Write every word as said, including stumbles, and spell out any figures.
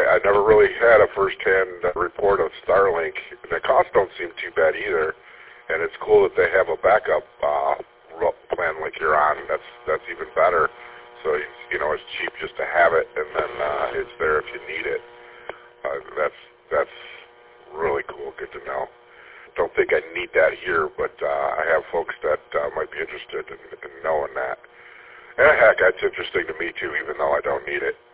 I, I never really had a first-hand uh, report of Starlink. The costs don't seem too bad either, and it's cool that they have a backup uh, plan like you're on. That's that's even better. So you know it's cheap just to have it, and then uh, it's there if you need it. Uh, that's that's really cool. Good to know. Don't think I need that here, but uh, I have folks that uh, might be interested in, in knowing that. And heck, that's interesting to me too, even though I don't need it.